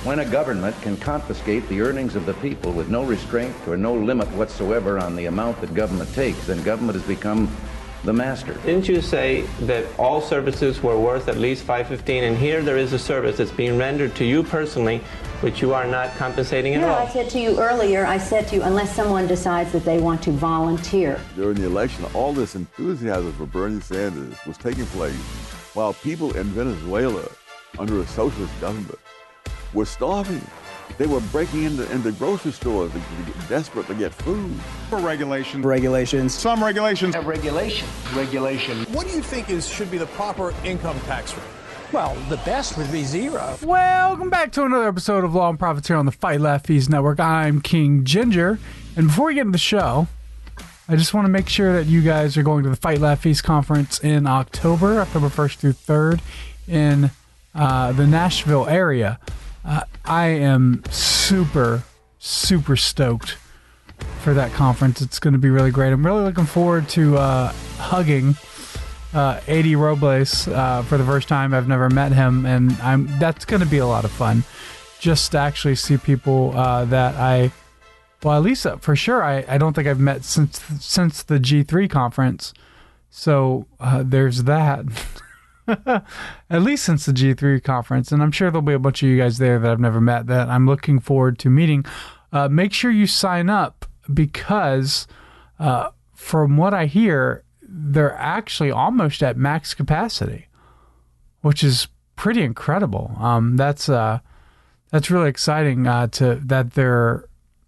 When a government can confiscate the earnings of the people with no restraint or no limit whatsoever on the amount that government takes, then government has become the master. Didn't you say that all services were worth at least $5.15, and here there is a service that's being rendered to you personally, which you are not compensating at all? No, I said to you earlier, unless someone decides that they want to volunteer. During the election, all this enthusiasm for Bernie Sanders was taking place while people in Venezuela, under a socialist government, were starving. They were breaking into grocery stores to get desperate to get food. For regulation. Regulations. Some regulations. Regulation. What do you think should be the proper income tax rate? Well, the best would be zero. Welcome back to another episode of Law and Profits here on the Fight Laugh Feast Network. I'm King Ginger. And before we get into the show, I just want to make sure that you guys are going to the Fight Laugh Feast conference in October 1st through 3rd in the Nashville area. I am super stoked for that conference. It's going to be really great. I'm really looking forward to hugging A.D. Robles for the first time. I've never met him, and that's going to be a lot of fun. Just to actually see people that at least for sure, I don't think I've met since the G3 conference. So there's that. At least since the G3 conference, and I'm sure there'll be a bunch of you guys there that I've never met that I'm looking forward to meeting. Make sure you sign up because from what I hear, they're actually almost at max capacity, which is pretty incredible. That's really exciting that they're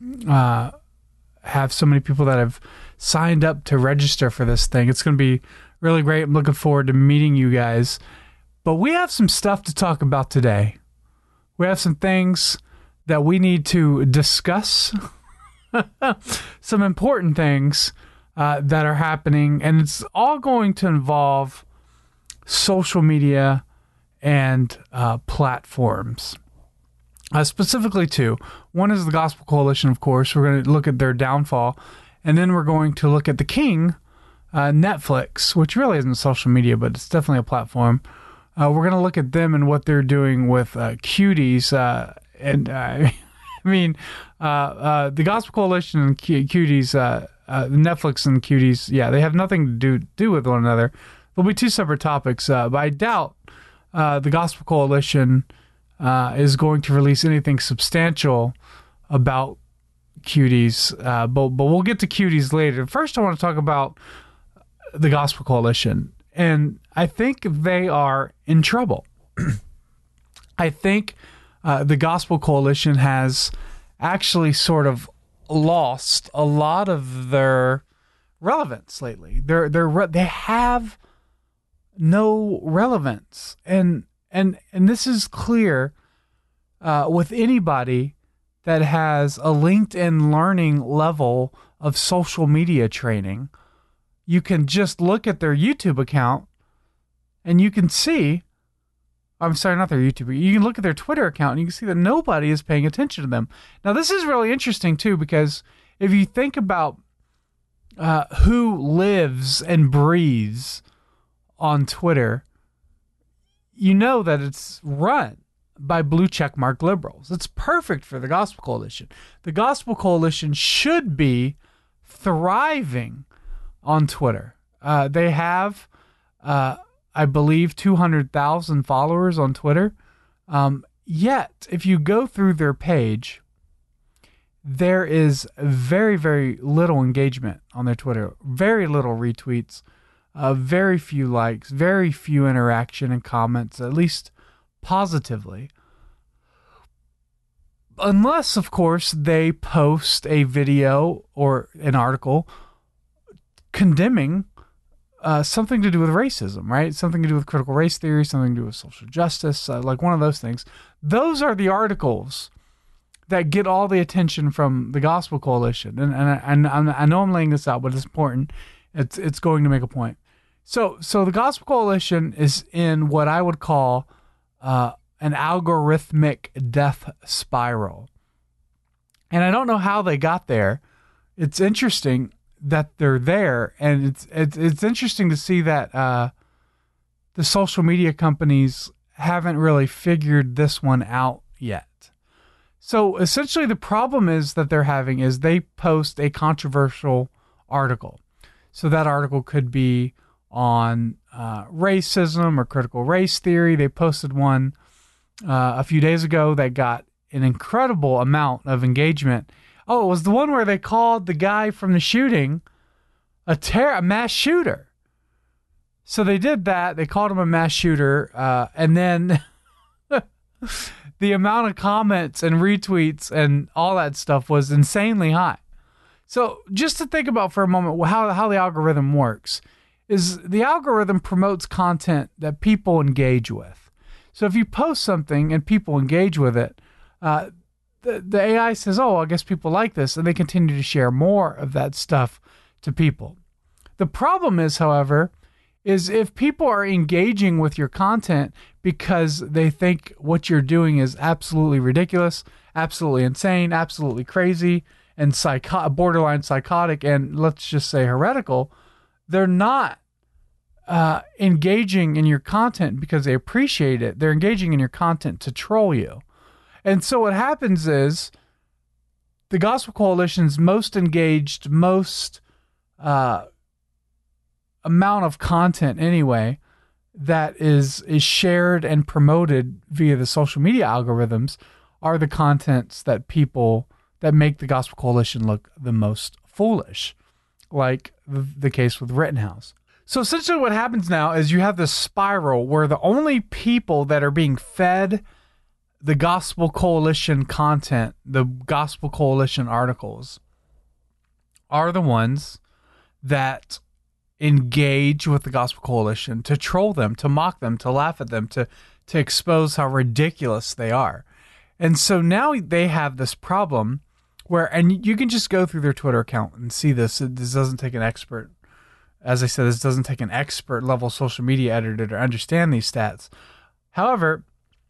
have so many people that have signed up to register for this thing. It's going to be really great. I'm looking forward to meeting you guys. But we have some stuff to talk about today. We have some things that we need to discuss. Some important things that are happening. And it's all going to involve social media and platforms. Specifically two. One is the Gospel Coalition, of course. We're going to look at their downfall. And then we're going to look at the king, Netflix, which really isn't social media, but it's definitely a platform. We're going to look at them and what they're doing with Cuties. The Gospel Coalition and Cuties, Netflix and Cuties, they have nothing to do with one another. There'll be two separate topics, but I doubt the Gospel Coalition is going to release anything substantial about Cuties, but we'll get to Cuties later. First, I want to talk about the Gospel Coalition, and I think they are in trouble. I think the Gospel Coalition has actually sort of lost a lot of their relevance lately. They have no relevance, and this is clear with anybody that has a LinkedIn learning level of social media training. You can just look at their YouTube account and you can see, I'm sorry, not their YouTube, you can look at their Twitter account and you can see that nobody is paying attention to them. Now, this is really interesting too, because if you think about who lives and breathes on Twitter, you know that it's run by blue checkmark liberals. It's perfect for the Gospel Coalition. The Gospel Coalition should be thriving on Twitter. They have, I believe, 200,000 followers on Twitter. Yet, if you go through their page, there is very, very little engagement on their Twitter. Very little retweets. Very few likes. Very few interaction and comments, at least positively. Unless, of course, they post a video or an article condemning something to do with racism, right? Something to do with critical race theory, something to do with social justice, like one of those things. Those are the articles that get all the attention from the Gospel Coalition. And I know I'm laying this out, but it's important. It's going to make a point. So the Gospel Coalition is in what I would call an algorithmic death spiral. And I don't know how they got there. It's interesting that they're there, and it's interesting to see that the social media companies haven't really figured this one out yet. So essentially the problem is that they're having is they post a controversial article. So that article could be on racism or critical race theory. They posted one a few days ago that got an incredible amount of engagement. Oh, it was the one where they called the guy from the shooting a mass shooter. So they did that. They called him a mass shooter. And then the amount of comments and retweets and all that stuff was insanely high. So just to think about for a moment how the algorithm works is the algorithm promotes content that people engage with. So if you post something and people engage with it, the AI says, oh, I guess people like this, and they continue to share more of that stuff to people. The problem is, however, is if people are engaging with your content because they think what you're doing is absolutely ridiculous, absolutely insane, absolutely crazy, and borderline psychotic, and let's just say heretical, they're not engaging in your content because they appreciate it. They're engaging in your content to troll you. And so what happens is the Gospel Coalition's most engaged, most amount of content anyway that is shared and promoted via the social media algorithms are the contents that make the Gospel Coalition look the most foolish, like the case with Rittenhouse. So essentially what happens now is you have this spiral where the only people that are being fed the Gospel Coalition content, the Gospel Coalition articles, are the ones that engage with the Gospel Coalition to troll them, to mock them, to laugh at them, to expose how ridiculous they are. And so now they have this problem where, and you can just go through their Twitter account and see this. This doesn't take an expert. As I said, this doesn't take an expert level social media editor to understand these stats. However,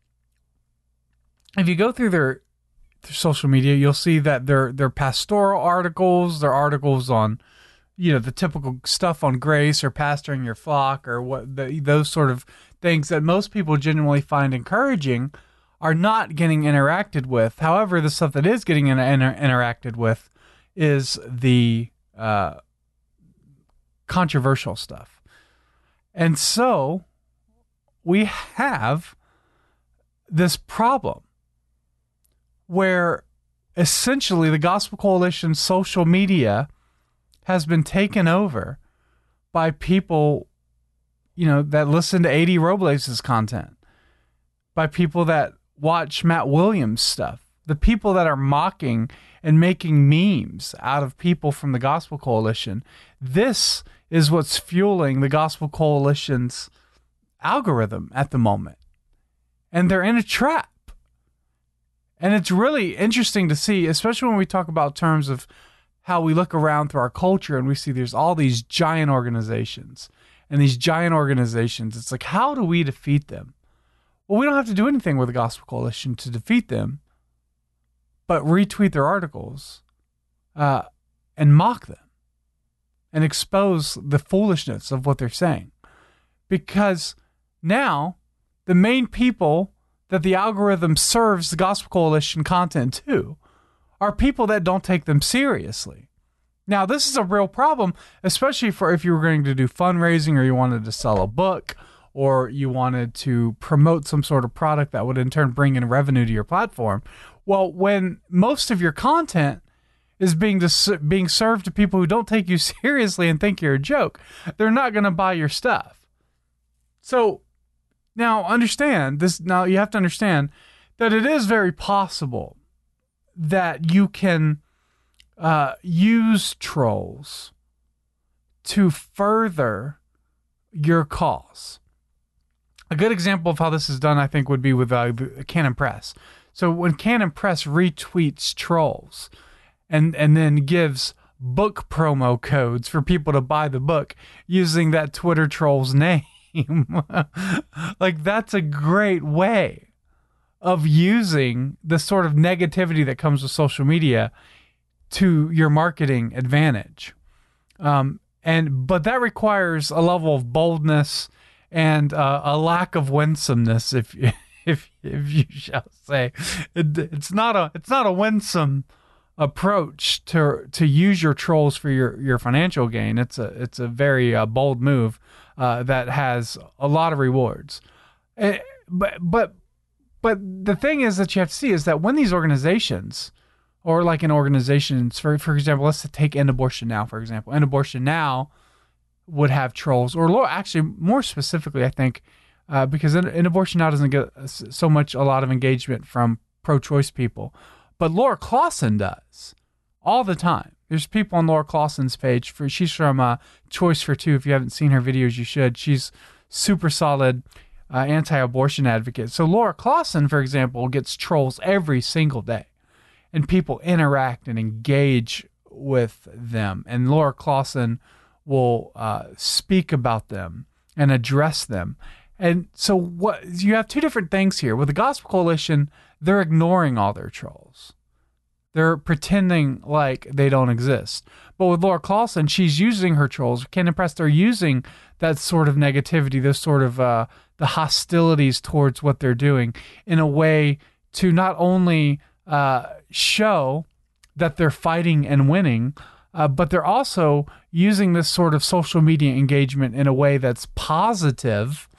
if you go through their social media, you'll see that their pastoral articles, their articles on, the typical stuff on grace or pastoring your flock or those sort of things that most people genuinely find encouraging are not getting interacted with. However, the stuff that is getting interacted with is the controversial stuff. And so we have this problem where essentially the Gospel Coalition social media has been taken over by people, that listen to A.D. Robles' content, by people that watch Matt Williams' stuff, the people that are mocking and making memes out of people from the Gospel Coalition. This is what's fueling the Gospel Coalition's algorithm at the moment. And they're in a trap. And it's really interesting to see, especially when we talk about terms of how we look around through our culture and we see there's all these giant organizations. And these giant organizations, it's like, how do we defeat them? Well, we don't have to do anything with the Gospel Coalition to defeat them, but retweet their articles and mock them and expose the foolishness of what they're saying. Because now the main people that the algorithm serves the Gospel Coalition content to are people that don't take them seriously. Now, this is a real problem, especially for if you were going to do fundraising or you wanted to sell a book or you wanted to promote some sort of product that would in turn bring in revenue to your platform. Well, when most of your content is being served to people who don't take you seriously and think you're a joke, they're not going to buy your stuff. So now understand this. Now you have to understand that it is very possible that you can use trolls to further your cause. A good example of how this is done, I think, would be with Canon Press. So when Canon Press retweets trolls and then gives book promo codes for people to buy the book using that Twitter troll's name, like that's a great way of using the sort of negativity that comes with social media to your marketing advantage. But that requires a level of boldness and a lack of winsomeness, if if you shall say. It's not a winsome approach to use your trolls for your financial gain. It's a very bold move that has a lot of rewards. But the thing is that you have to see is that when these organizations, or like an organization, for example, let's take End Abortion Now, for example. End Abortion Now would have trolls, or actually more specifically, I think, because End Abortion Now doesn't get so much a lot of engagement from pro-choice people, but Laura Clausen does all the time. There's people on Laura Clausen's page. She's from Choice for Two. If you haven't seen her videos, you should. She's super solid anti-abortion advocate. So Laura Clausen, for example, gets trolls every single day, and people interact and engage with them. And Laura Clausen will speak about them and address them. And so what you have two different things here. With the Gospel Coalition, they're ignoring all their trolls. They're pretending like they don't exist. But with Laura Clausen, she's using her trolls. Ken and Press, they're using that sort of negativity, those sort of the hostilities towards what they're doing in a way to not only show that they're fighting and winning, but they're also using this sort of social media engagement in a way that's positive,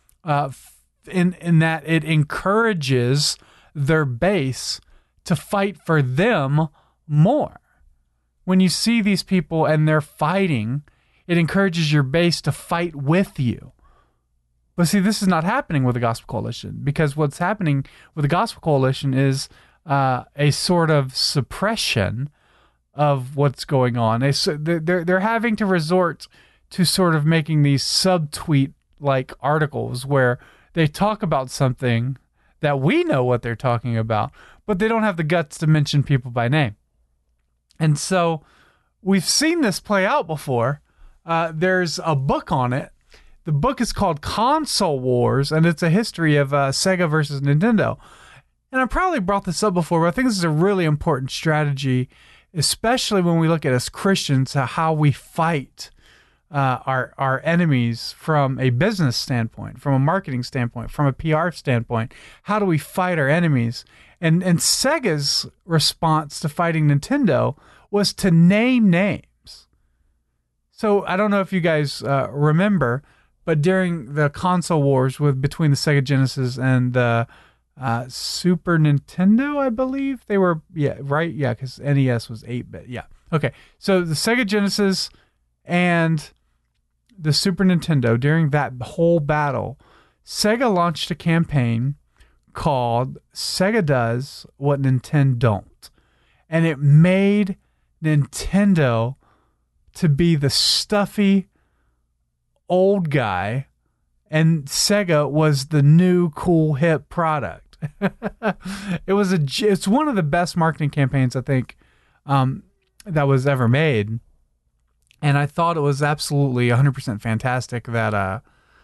in that it encourages their base to fight for them more. When you see these people and they're fighting, it encourages your base to fight with you. But see, this is not happening with the Gospel Coalition, because what's happening with the Gospel Coalition is a sort of suppression of what's going on. They're having to resort to sort of making these subtweet-like articles where they talk about something that we know what they're talking about, but they don't have the guts to mention people by name. And so we've seen this play out before. There's a book on it. The book is called Console Wars, and it's a history of Sega versus Nintendo. And I probably brought this up before, but I think this is a really important strategy, especially when we look at as Christians, how we fight our enemies from a business standpoint, from a marketing standpoint, from a PR standpoint. How do we fight our enemies? And Sega's response to fighting Nintendo was to name names. So I don't know if you guys remember, but during the console wars between the Sega Genesis and the Super Nintendo, I believe they were, right? Yeah, because NES was 8-bit. Yeah. Okay. So the Sega Genesis and the Super Nintendo, during that whole battle, Sega launched a campaign called Sega Does What Nintendo Don't. And it made Nintendo to be the stuffy old guy, and Sega was the new cool hip product. It's one of the best marketing campaigns, I think, that was ever made. And I thought it was absolutely 100% fantastic that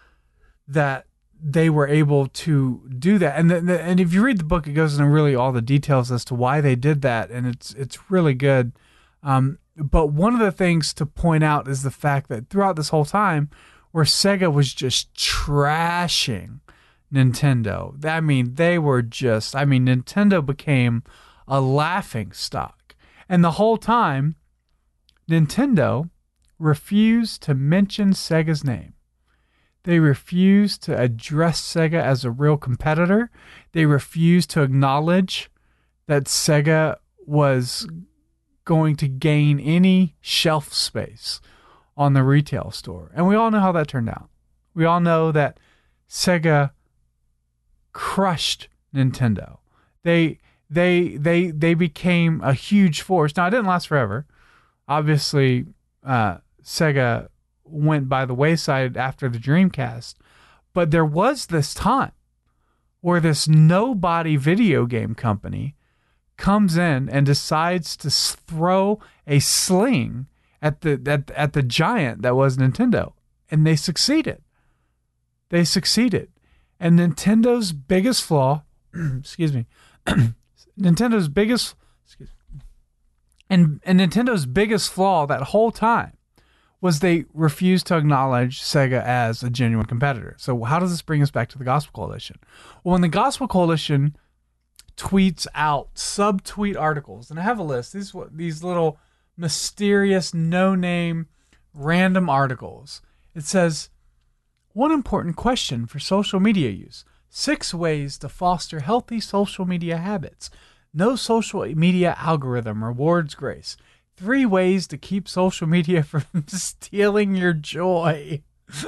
they were able to do that. And if you read the book, it goes into really all the details as to why they did that, and it's really good. But one of the things to point out is the fact that throughout this whole time, where Sega was just trashing Nintendo, Nintendo became a laughing stock. And the whole time, Nintendo refused to mention Sega's name. They refused to address Sega as a real competitor. They refused to acknowledge that Sega was going to gain any shelf space on the retail store. And we all know how that turned out. We all know that Sega crushed Nintendo. They became a huge force. Now, it didn't last forever. Obviously, Sega went by the wayside after the Dreamcast. But there was this time where this nobody video game company comes in and decides to throw a sling at the giant that was Nintendo, and they succeeded. And Nintendo's biggest flaw, excuse me, Nintendo's biggest flaw that whole time was they refused to acknowledge Sega as a genuine competitor. So how does this bring us back to the Gospel Coalition? Well, when the Gospel Coalition tweets out subtweet articles, and I have a list. These little mysterious, no-name, random articles. It says, one important question for social media use. 6 ways to foster healthy social media habits. No social media algorithm rewards grace. 3 ways to keep social media from stealing your joy.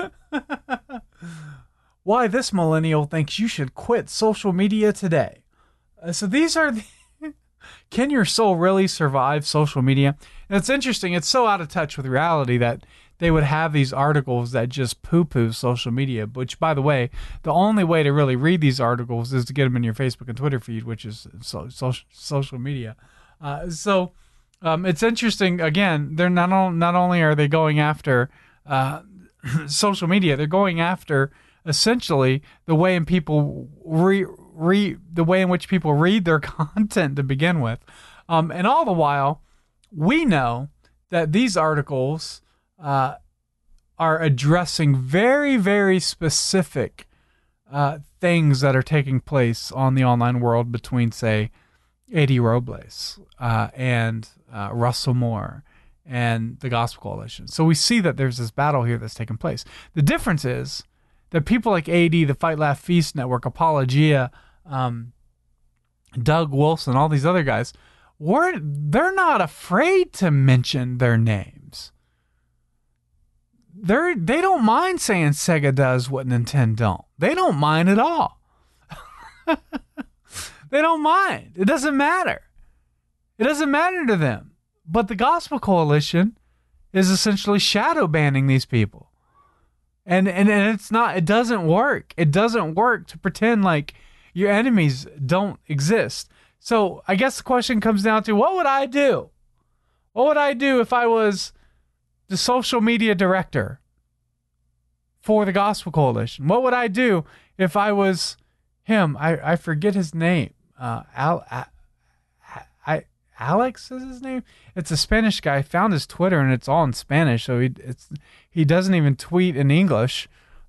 Why this millennial thinks you should quit social media today. So these are can your soul really survive social media? And it's interesting. It's so out of touch with reality that they would have these articles that just poo-poo social media, which, by the way, the only way to really read these articles is to get them in your Facebook and Twitter feed, which is social media. It's interesting. Again, they're not only are they going after social media, they're going after essentially the way in people the way in which people read their content to begin with, and all the while, we know that these articles are addressing very, very specific things that are taking place on the online world between, say, A.D. Robles and Russell Moore and the Gospel Coalition. So we see that there's this battle here that's taking place. The difference is that people like A.D., the Fight, Laugh, Feast Network, Apologia, Doug Wilson, all these other guys, they're not afraid to mention their names. They don't mind saying Sega does what Nintendo don't. They don't mind at all. They don't mind. It doesn't matter. It doesn't matter to them. But the Gospel Coalition is essentially shadow banning these people. And it's not, it doesn't work. It doesn't work to pretend like your enemies don't exist. So I guess the question comes down to, what would I do? What would I do if I was the social media director for the Gospel Coalition? What would I do if I was him? I forget his name. Alex is his name. It's a Spanish guy. I found his Twitter and it's all in Spanish, so he doesn't even tweet in English.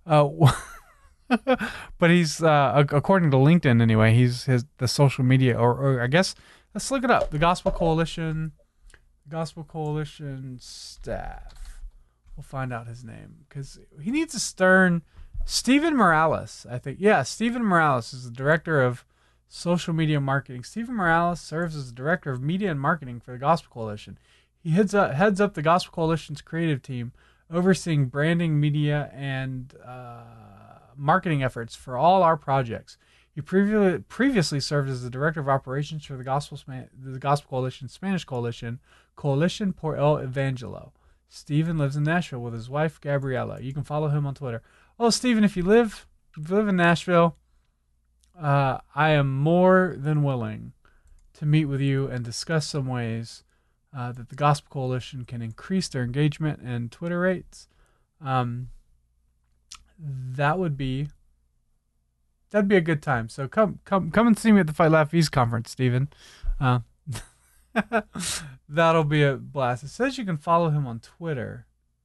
But he's according to LinkedIn anyway. He's the social media, or I guess let's look it up. The Gospel Coalition staff. We'll find out his name because he needs a stern. Stephen Morales, I think. Yeah, Stephen Morales is the director of social media marketing. Stephen Morales serves as the director of media and marketing for the Gospel Coalition. He heads up the Gospel Coalition's creative team, overseeing branding, media, and marketing efforts for all our projects. He previously served as the director of operations for the Gospel Coalition Spanish Coalition por el Evangelo. Stephen lives in Nashville with his wife Gabriela. You can follow him on Twitter. Oh, Stephen, if you live in Nashville, I am more than willing to meet with you and discuss some ways that the Gospel Coalition can increase their engagement and Twitter rates. That'd be a good time. So come and see me at the Fight Laugh Feast conference, Stephen. That'll be a blast. It says you can follow him on Twitter.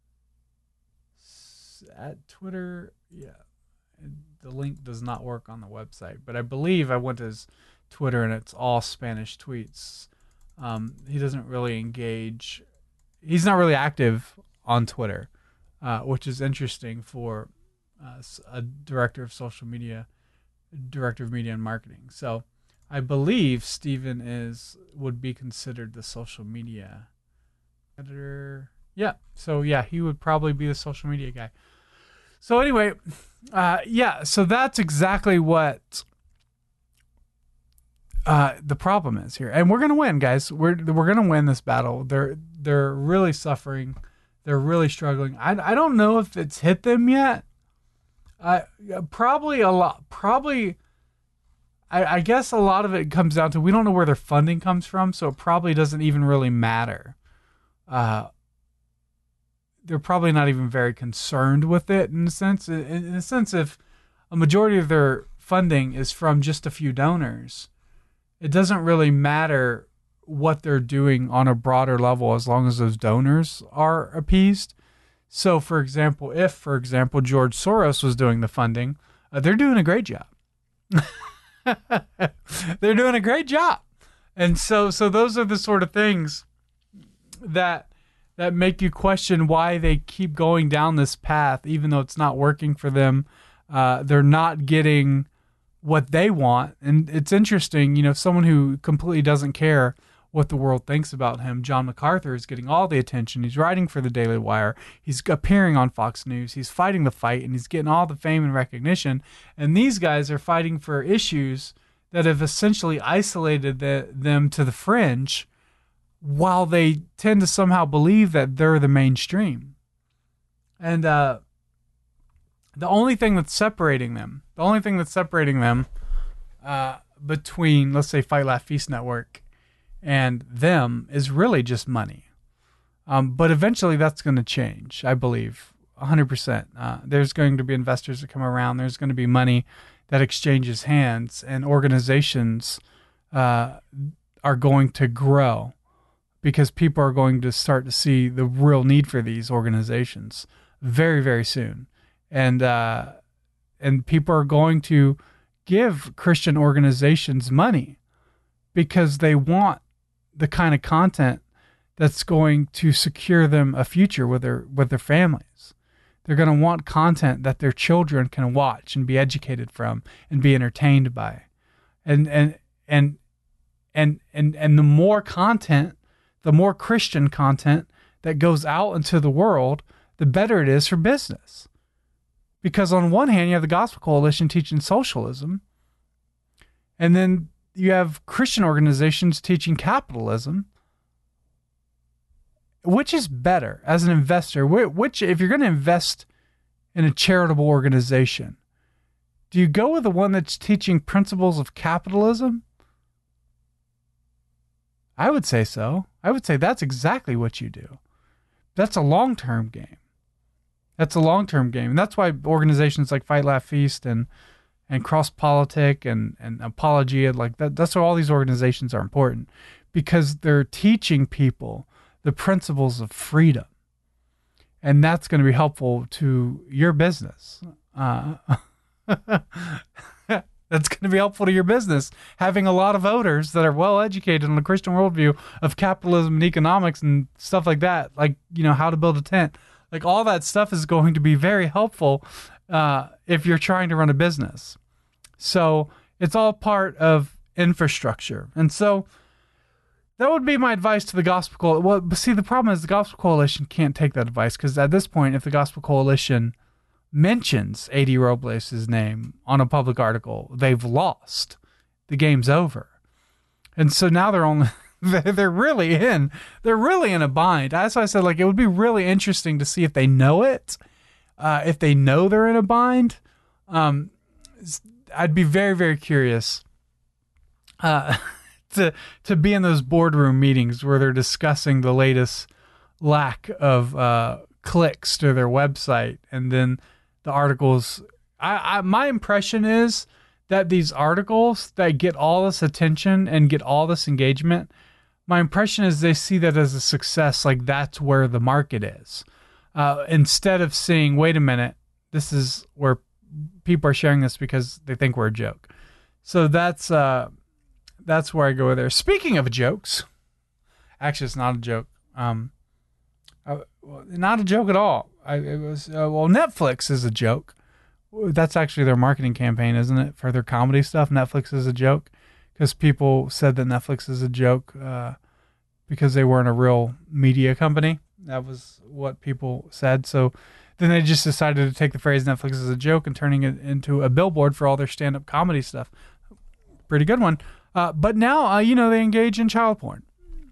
At Twitter, yeah. The link does not work on the website, but I believe I went to his Twitter and it's all Spanish tweets. He doesn't really engage. He's not really active on Twitter, which is interesting for a director of social media, director of media and marketing. So I believe Stephen would be considered the social media editor. Yeah. So yeah, he would probably be the social media guy. So anyway, so that's exactly what the problem is here, and we're gonna win, guys. We're gonna win this battle. They're really suffering. They're really struggling. I don't know if it's hit them yet. Probably a lot. I guess a lot of it comes down to we don't know where their funding comes from, so it probably doesn't even really matter. They're probably not even very concerned with it in a sense. In a sense, if a majority of their funding is from just a few donors, it doesn't really matter what they're doing on a broader level as long as those donors are appeased. So, for example, if George Soros was doing the funding, they're doing a great job. They're doing a great job. And so those are the sort of things that make you question why they keep going down this path, even though it's not working for them. They're not getting what they want. And it's interesting, someone who completely doesn't care what the world thinks about him, John MacArthur, is getting all the attention. He's writing for the Daily Wire. He's appearing on Fox News. He's fighting the fight, and he's getting all the fame and recognition. And these guys are fighting for issues that have essentially isolated them to the fringe, while they tend to somehow believe that they're the mainstream. And the only thing that's separating them between, let's say, Fight, Laugh, Feast Network and them is really just money. But eventually that's going to change, I believe, 100%. There's going to be investors that come around. There's going to be money that exchanges hands, and organizations are going to grow because people are going to start to see the real need for these organizations very, very soon. And people are going to give Christian organizations money because they want the kind of content that's going to secure them a future with their families. They're going to want content that their children can watch and be educated from and be entertained by. And the more content, the more Christian content that goes out into the world, the better it is for business. Because on one hand, you have the Gospel Coalition teaching socialism, and then you have Christian organizations teaching capitalism. Which is better as an investor? Which, if you're going to invest in a charitable organization, do you go with the one that's teaching principles of capitalism? I would say so. I would say that's exactly what you do. That's a long-term game. And that's why organizations like Fight, Laugh, Feast and Cross Politic and Apologia, like that's why all these organizations are important, because they're teaching people the principles of freedom. And that's going to be helpful to your business. That's going to be helpful to your business. Having a lot of voters that are well educated on the Christian worldview of capitalism and economics and stuff like that, like, how to build a tent. Like, all that stuff is going to be very helpful if you're trying to run a business. So it's all part of infrastructure. And so that would be my advice to the Gospel Coalition. Well, but see, the problem is the Gospel Coalition can't take that advice, because at this point, if the Gospel Coalition mentions A.D. Robles' name on a public article, they've lost. The game's over. And so now they're really in a bind. That's why I said, it would be really interesting to see if they know it, if they know they're in a bind. I'd be very, very curious to be in those boardroom meetings where they're discussing the latest lack of clicks to their website, and then the articles. My impression is that these articles that get all this attention and get all this engagement, my impression is they see that as a success, like that's where the market is. Instead of seeing, wait a minute, this is where people are sharing this because they think we're a joke. So that's where I go with there. Speaking of jokes, actually, it's not a joke. Not a joke at all. Netflix is a joke. That's actually their marketing campaign, isn't it? For their comedy stuff, Netflix is a joke, because people said that Netflix is a joke because they weren't a real media company. That was what people said. So then they just decided to take the phrase Netflix is a joke and turning it into a billboard for all their stand-up comedy stuff. Pretty good one. But now, they engage in child porn.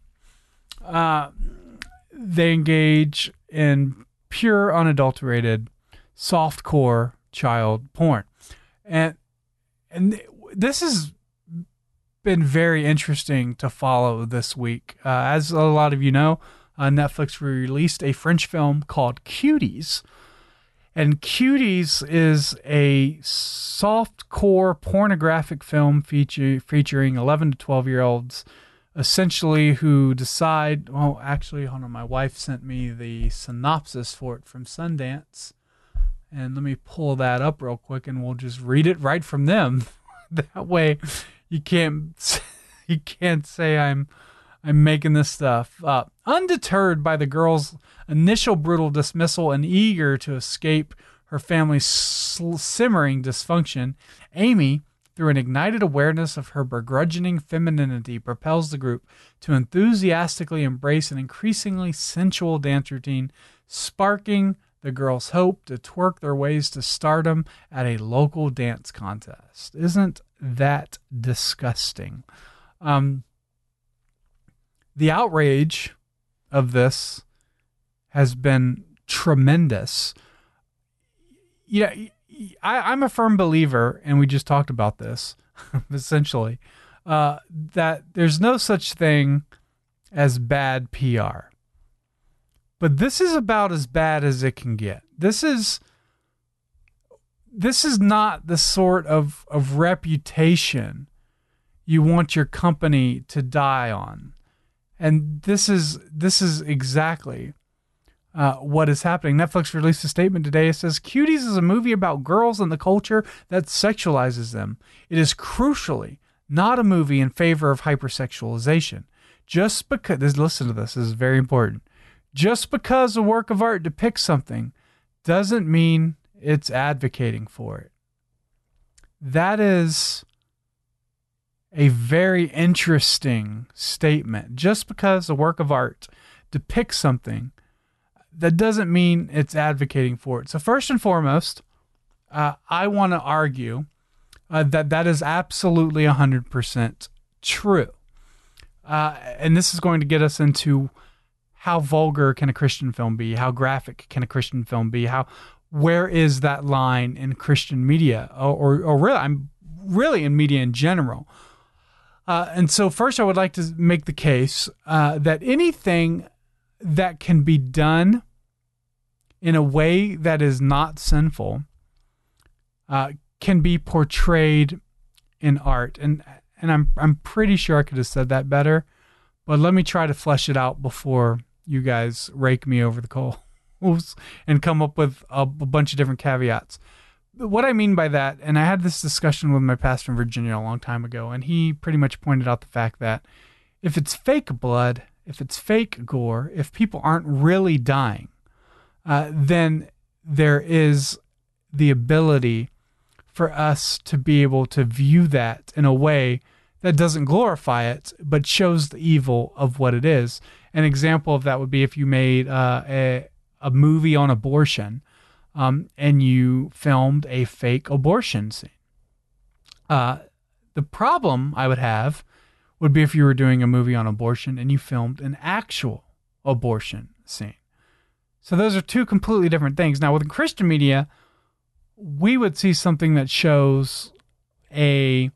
They engage in pure, unadulterated, softcore child porn. And this has been very interesting to follow this week. As a lot of you know, Netflix released a French film called Cuties. And Cuties is a softcore pornographic film featuring 11 to 12-year-olds essentially who decide, well, actually, hold on, my wife sent me the synopsis for it from Sundance. And let me pull that up real quick and we'll just read it right from them. That way you can't say I'm making this stuff up. Undeterred by the girl's initial brutal dismissal and eager to escape her family's simmering dysfunction, Amy, through an ignited awareness of her begrudging femininity, propels the group to enthusiastically embrace an increasingly sensual dance routine, sparking the girls' hope to twerk their ways to stardom at a local dance contest. Isn't that disgusting? The outrage of this has been tremendous. Yeah, I'm a firm believer, and we just talked about this, essentially, that there's no such thing as bad PR. But this is about as bad as it can get. This is not the sort of reputation you want your company to die on. And this is exactly what is happening. Netflix released a statement today. It says, Cuties is a movie about girls and the culture that sexualizes them. It is crucially not a movie in favor of hypersexualization. Just because, listen to this is very important. Just because a work of art depicts something doesn't mean it's advocating for it. That is a very interesting statement. Just because a work of art depicts something, that doesn't mean it's advocating for it. So first and foremost, I want to argue that is absolutely 100% true. And this is going to get us into how vulgar can a Christian film be? How graphic can a Christian film be? Where is that line in Christian media, or really, I'm really in media in general? And so first I would like to make the case that anything that can be done in a way that is not sinful can be portrayed in art. And I'm pretty sure I could have said that better, but let me try to flesh it out before you guys rake me over the coals and come up with a bunch of different caveats. What I mean by that, and I had this discussion with my pastor in Virginia a long time ago, and he pretty much pointed out the fact that if it's fake blood, if it's fake gore, if people aren't really dying, then there is the ability for us to be able to view that in a way that doesn't glorify it, but shows the evil of what it is. An example of that would be if you made a movie on abortion, and you filmed a fake abortion scene. The problem I would have would be if you were doing a movie on abortion and you filmed an actual abortion scene. So those are two completely different things. Now, with Christian media, we would see something that shows a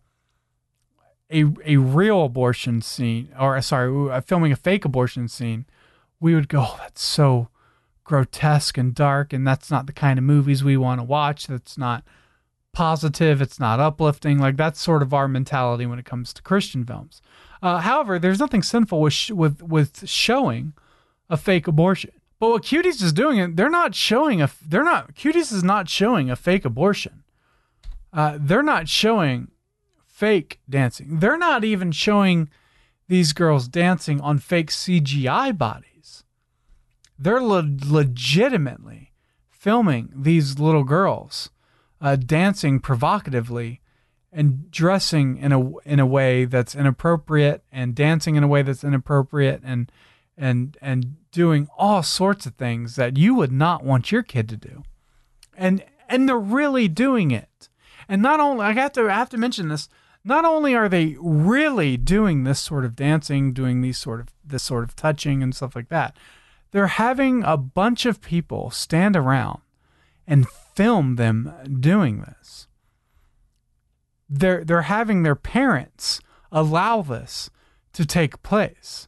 real abortion scene, filming a fake abortion scene. We would go, oh, that's so grotesque and dark, and that's not the kind of movies we want to watch. That's not positive. It's not uplifting. Like, that's sort of our mentality when it comes to Christian films. However, there's nothing sinful with showing a fake abortion. But what Cuties is doing, Cuties is not showing a fake abortion. They're not showing fake dancing. They're not even showing these girls dancing on fake CGI bodies. They're legitimately filming these little girls dancing provocatively and dressing in a way that's inappropriate and dancing in a way that's inappropriate and doing all sorts of things that you would not want your kid to do. And they're really doing it. And not only, I have to mention this, not only are they really doing this sort of dancing, doing this sort of touching and stuff like that, they're having a bunch of people stand around and film them doing this. They're having their parents allow this to take place.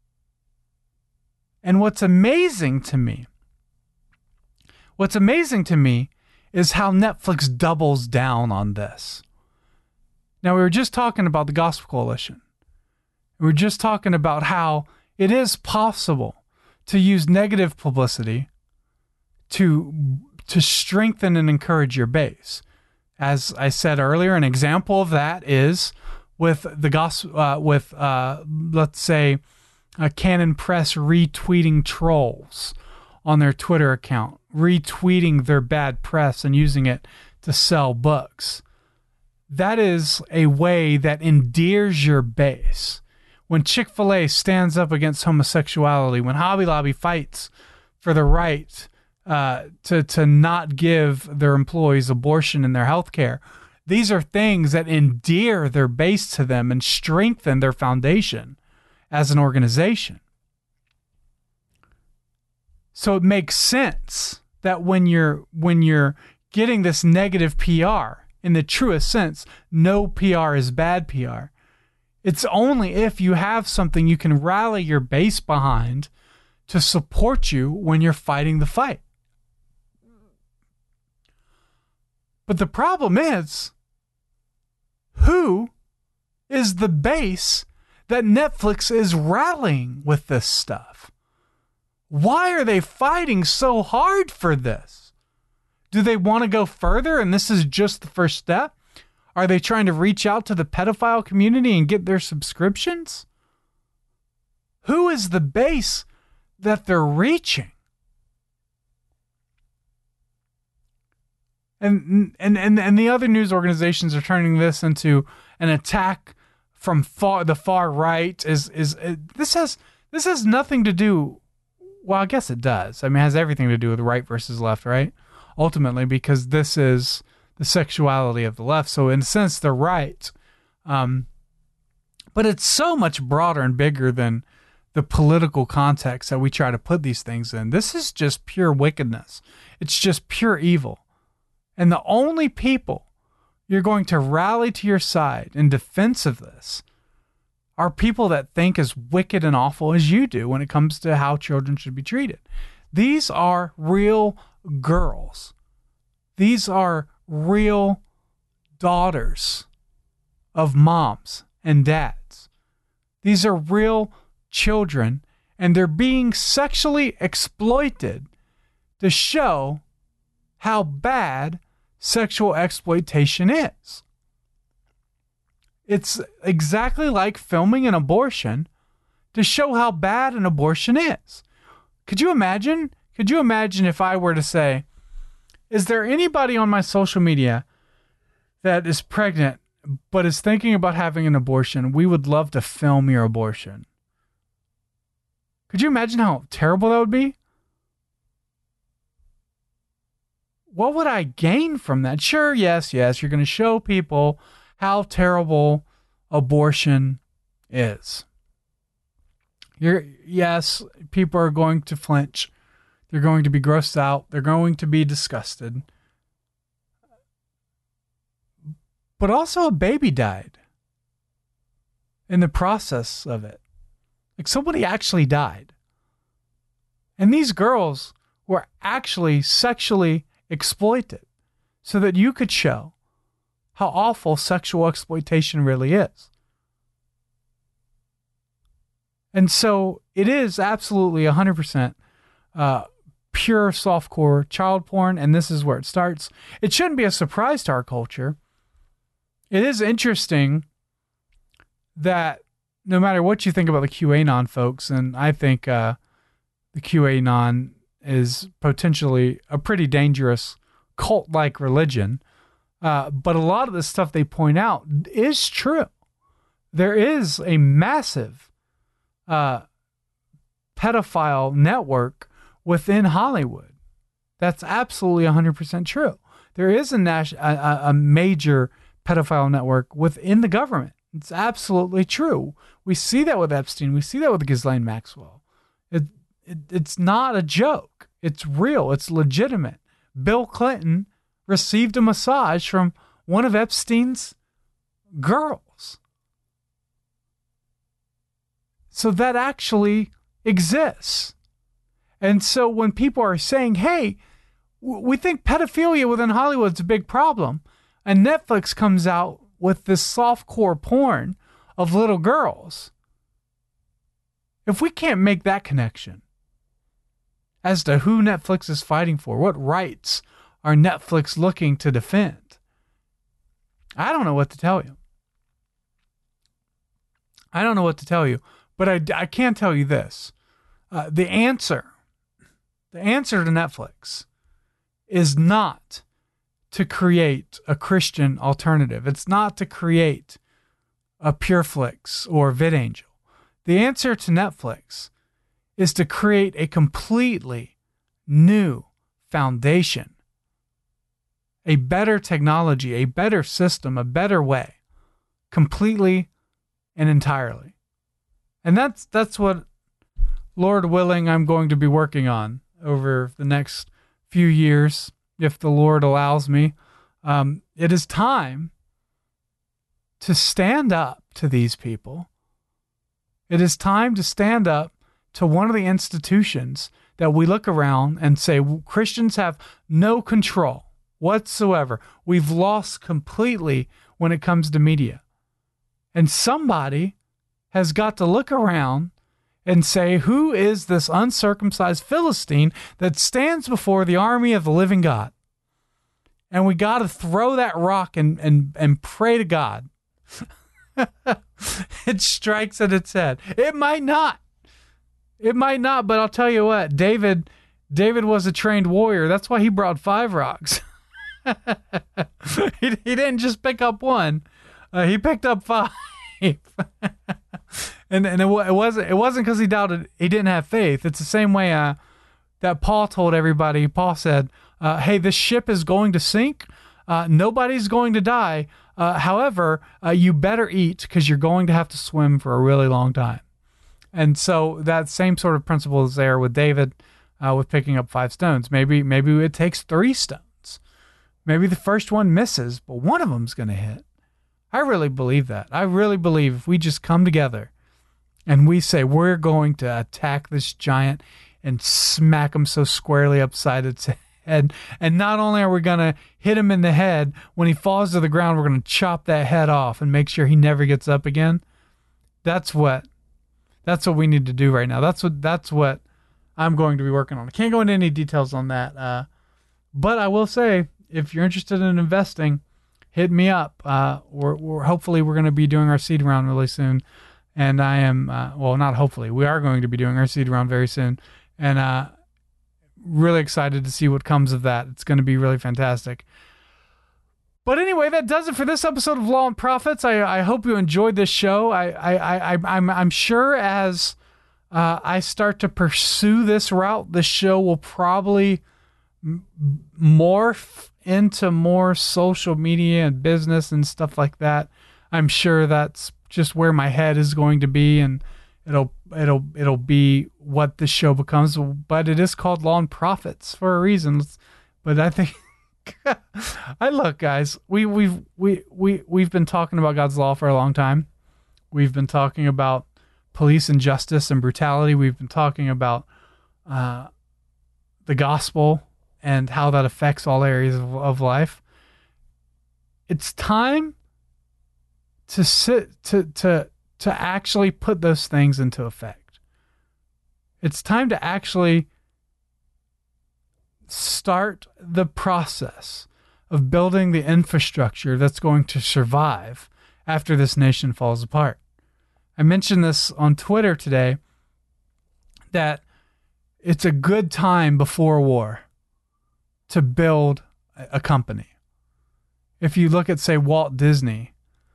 And what's amazing to me is how Netflix doubles down on this. Now, we were just talking about the Gospel Coalition. We're just talking about how it is possible to use negative publicity to strengthen and encourage your base. As I said earlier, an example of that is with the let's say, Canon Press retweeting trolls on their Twitter account, retweeting their bad press and using it to sell books. That is a way that endears your base. When Chick-fil-A stands up against homosexuality, when Hobby Lobby fights for the right to not give their employees abortion in their health care, these are things that endear their base to them and strengthen their foundation as an organization. So it makes sense that when you're getting this negative PR, in the truest sense, no PR is bad PR. It's only if you have something you can rally your base behind to support you when you're fighting the fight. But the problem is, who is the base that Netflix is rallying with this stuff? Why are they fighting so hard for this? Do they want to go further and this is just the first step? Are they trying to reach out to the pedophile community and get their subscriptions? Who is the base that they're reaching? And the other news organizations are turning this into an attack from the far right. This has nothing to do. Well, I guess it does. I mean, it has everything to do with right versus left, right? Ultimately, because this is the sexuality of the left. So in a sense, they're right. But it's so much broader and bigger than the political context that we try to put these things in. This is just pure wickedness. It's just pure evil. And the only people you're going to rally to your side in defense of this are people that think as wicked and awful as you do when it comes to how children should be treated. These are real girls. These are real daughters of moms and dads. These are real children, and they're being sexually exploited to show how bad sexual exploitation is. It's exactly like filming an abortion to show how bad an abortion is. Could you imagine? Could you imagine if I were to say, is there anybody on my social media that is pregnant but is thinking about having an abortion? We would love to film your abortion. Could you imagine how terrible that would be? What would I gain from that? Sure, yes, you're going to show people how terrible abortion is. Yes, people are going to flinch. They're going to be grossed out. They're going to be disgusted. But also a baby died in the process of it. Like somebody actually died. And these girls were actually sexually exploited so that you could show how awful sexual exploitation really is. And so it is absolutely 100% pure softcore child porn, and this is where it starts. It shouldn't be a surprise to our culture. It is interesting that no matter what you think about the QAnon folks, and I think the QAnon is potentially a pretty dangerous cult-like religion, but a lot of the stuff they point out is true. There is a massive pedophile network within Hollywood. That's absolutely 100% true. There is a major pedophile network within the government. It's absolutely true. We see that with Epstein. We see that with Ghislaine Maxwell. It's not a joke. It's real. It's legitimate. Bill Clinton received a massage from one of Epstein's girls. So that actually exists. And so when people are saying, hey, we think pedophilia within Hollywood is a big problem, and Netflix comes out with this softcore porn of little girls, If we can't make that connection as to who Netflix is fighting for, what rights are Netflix looking to defend, I don't know what to tell you. I don't know what to tell you, but I can tell you this. The answer to Netflix is not to create a Christian alternative. It's not to create a PureFlix or VidAngel. The answer to Netflix is to create a completely new foundation, a better technology, a better system, a better way, completely and entirely. And that's what, Lord willing, I'm going to be working on over the next few years, if the Lord allows me. It is time to stand up to these people. It is time to stand up to one of the institutions that we look around and say, Christians have no control whatsoever. We've lost completely when it comes to media. And somebody has got to look around and say, who is this uncircumcised Philistine that stands before the army of the living God? And we got to throw that rock and pray to God. It strikes at its head. It might not, but I'll tell you what, David was a trained warrior. That's why he brought 5 rocks. He didn't just pick up one. He picked up 5. and it wasn't because he doubted, he didn't have faith. It's the same way that Paul told everybody. Paul said, hey, this ship is going to sink. Nobody's going to die. However, you better eat because you're going to have to swim for a really long time. And so that same sort of principle is there with David, with picking up 5 stones. Maybe it takes 3 stones. Maybe the first one misses, but one of them's going to hit. I really believe that. I really believe if we just come together and we say we're going to attack this giant and smack him so squarely upside its head, and not only are we going to hit him in the head, when he falls to the ground, we're going to chop that head off and make sure he never gets up again. That's what we need to do right now. That's what I'm going to be working on. I can't go into any details on that, but I will say, if you're interested in investing, hit me up. Hopefully we're going to be doing our seed round really soon, and I am not hopefully, we are going to be doing our seed round very soon, and really excited to see what comes of that. It's going to be really fantastic. But anyway, that does it for this episode of Law and Prophets. I hope you enjoyed this show. I'm sure as I start to pursue this route, the show will probably morph into more social media and business and stuff like that. I'm sure that's just where my head is going to be, and it'll be what the show becomes. But it is called Law and Prophets for a reason. But I think look, guys, we've been talking about God's law for a long time. We've been talking about police injustice and brutality. We've been talking about the gospel and how that affects all areas of life. It's time to actually put those things into effect. It's time to actually start the process of building the infrastructure that's going to survive after this nation falls apart. I mentioned this on Twitter today, that it's a good time before war to build a company. If you look at, say, Walt Disney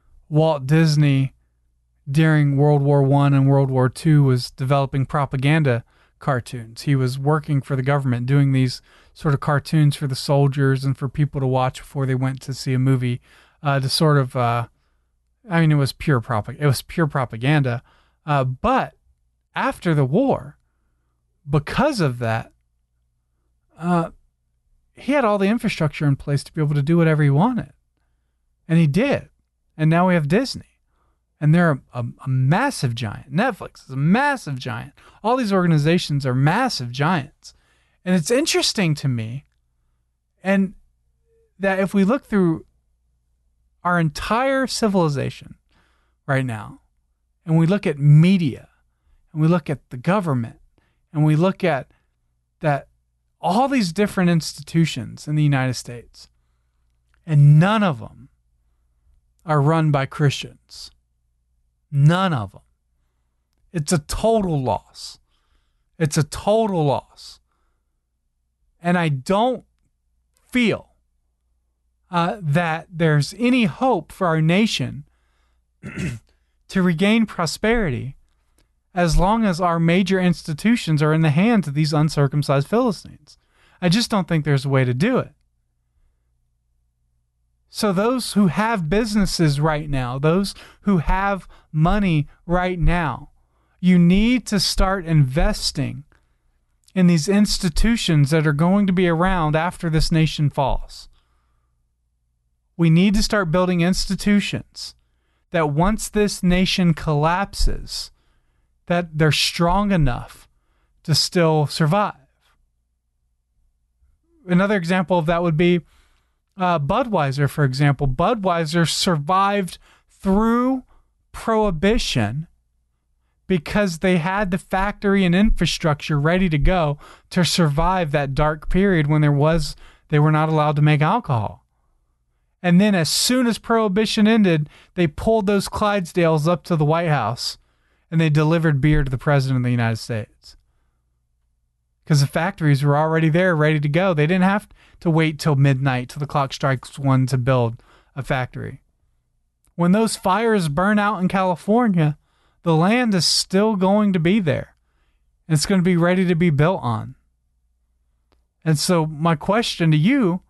during World War I and World War II was developing propaganda cartoons. He was working for the government, doing these sort of cartoons for the soldiers and for people to watch before they went to see a movie, to sort of, it was pure propaganda. But after the war, because of that, he had all the infrastructure in place to be able to do whatever he wanted. And he did. And now we have Disney. And they're a massive giant. Netflix is a massive giant. All these organizations are massive giants. And it's interesting to me, and that if we look through our entire civilization right now, and we look at media, and we look at the government, and we look at that all these different institutions in the United States, and none of them are run by Christians. None of them. It's a total loss. It's a total loss. And I don't feel that there's any hope for our nation to regain prosperity as long as our major institutions are in the hands of these uncircumcised Philistines. I just don't think there's a way to do it. So those who have businesses right now, those who have money right now, you need to start investing in these institutions that are going to be around after this nation falls. We need to start building institutions that once this nation collapses, that they're strong enough to still survive. Another example of that would be Budweiser, for example. Budweiser survived through Prohibition because they had the factory and infrastructure ready to go to survive that dark period when they were not allowed to make alcohol. And then as soon as Prohibition ended, they pulled those Clydesdales up to the White House and they delivered beer to the President of the United States. Because the factories were already there, ready to go. They didn't have to wait till midnight, till the clock strikes 1 to build a factory. When those fires burn out in California, the land is still going to be there. It's going to be ready to be built on. And so my question to you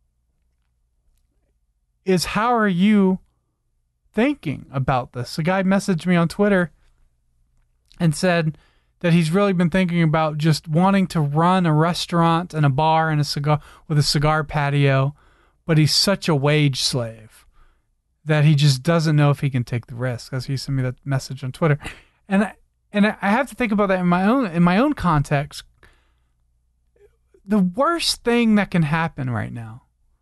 is, how are you thinking about this? A guy messaged me on Twitter and said that he's really been thinking about just wanting to run a restaurant and a bar and a cigar patio, but he's such a wage slave that he just doesn't know if he can take the risk. As he sent me that message on Twitter, and I have to think about that in my own context. The worst thing that can happen right now.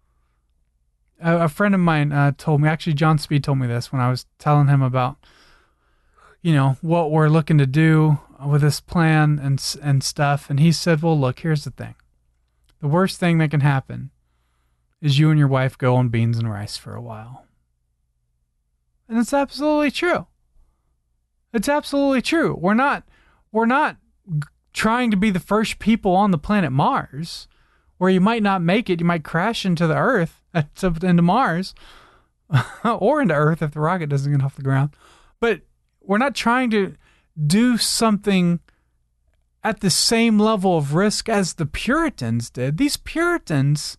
A friend of mine told me, actually John Speed told me this when I was telling him about, what we're looking to do with this plan and stuff. And he said, well, look, here's the thing. The worst thing that can happen is you and your wife go on beans and rice for a while. And it's absolutely true. It's absolutely true. We're not trying to be the first people on the planet Mars, where you might not make it. You might crash into the Earth, into Mars, or into Earth if the rocket doesn't get off the ground. But we're not trying to do something at the same level of risk as the Puritans did. These Puritans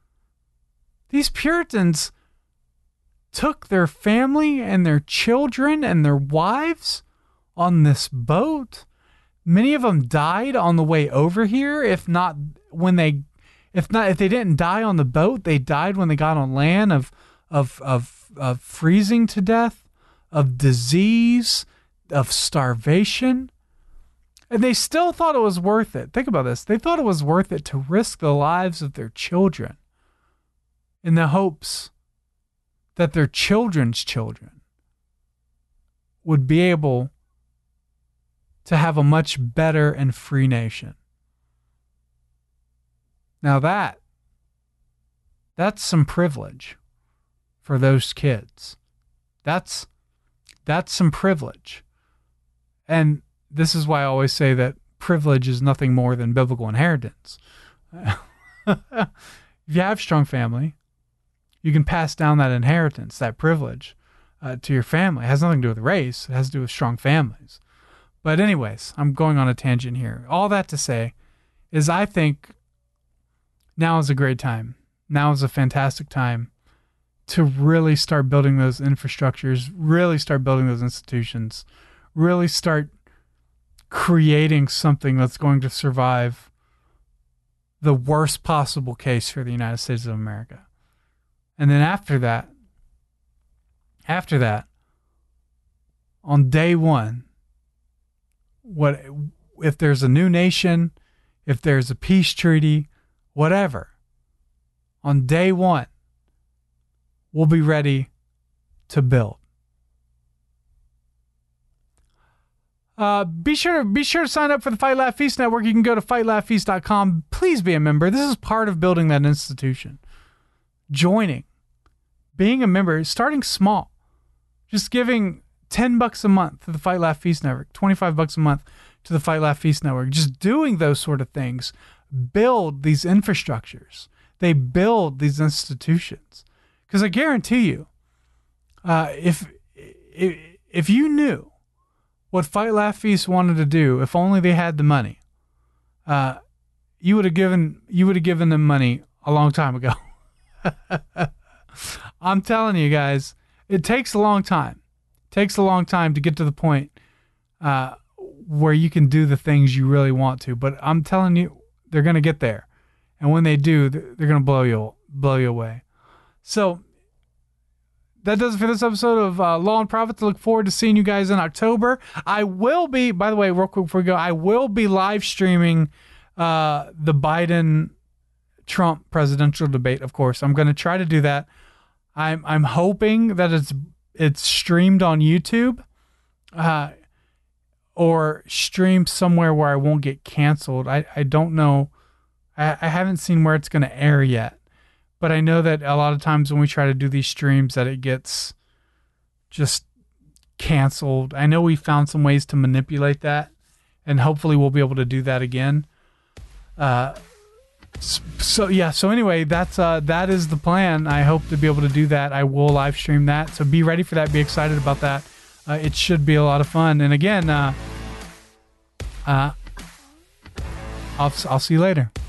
took their family and their children and their wives on this boat. Many of them died on the way over here. If they didn't die on the boat, they died when they got on land of freezing to death, of disease, of starvation. And they still thought it was worth it. Think about this. They thought it was worth it to risk the lives of their children in the hopes that their children's children would be able to have a much better and free nation. Now that's some privilege for those kids. That's some privilege. And this is why I always say that privilege is nothing more than biblical inheritance. If you have a strong family, you can pass down that inheritance, that privilege, to your family. It has nothing to do with race. It has to do with strong families. But anyways, I'm going on a tangent here. All that to say is I think now is a great time. Now is a fantastic time to really start building those infrastructures, really start building those institutions, really start creating something that's going to survive the worst possible case for the United States of America. And then after that, on day one, what if there's a new nation, if there's a peace treaty, whatever, on day one, we'll be ready to build. Be sure to sign up for the Fight Laugh Feast Network. You can go to fightlaughfeast.com. Please be a member. This is part of building that institution. Joining, being a member, starting small, just giving $10 a month to the Fight Laugh Feast Network, $25 a month to the Fight Laugh Feast Network. Just doing those sort of things build these infrastructures. They build these institutions. Because I guarantee you, if you knew what Fight Laugh Feast wanted to do, if only they had the money, you would have given them money a long time ago. I'm telling you guys, it takes a long time. It takes a long time to get to the point where you can do the things you really want to. But I'm telling you, they're going to get there. And when they do, they're going to blow you away. So that does it for this episode of Law and Profits. I look forward to seeing you guys in October. I will be, by the way, real quick before we go, I will be live streaming the Biden-Trump presidential debate, of course. I'm going to try to do that. I'm hoping that it's streamed on YouTube or streamed somewhere where I won't get canceled. I don't know. I haven't seen where it's going to air yet. But I know that a lot of times when we try to do these streams that it gets just canceled. I know we found some ways to manipulate that, and hopefully we'll be able to do that again. So anyway, that is the plan. I hope to be able to do that. I will live stream that. So be ready for that. Be excited about that. It should be a lot of fun. And again, I'll see you later.